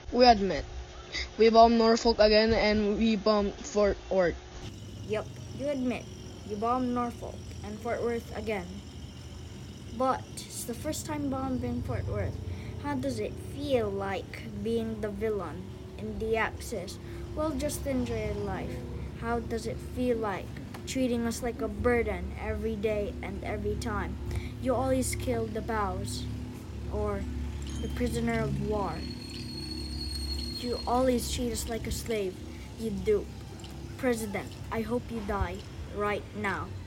We admit. We bombed Norfolk again and we bombed Fort Worth. Yup, you admit. You bombed Norfolk and Fort Worth again. But it's the first time bombing Fort Worth. How does it feel like being the villain in the Axis? Well, just enjoy your life. How does it feel like treating us like a burden every day and every time? You always kill the bows or the prisoner of war. You always treat us like a slave. You do. President, I hope you die right now.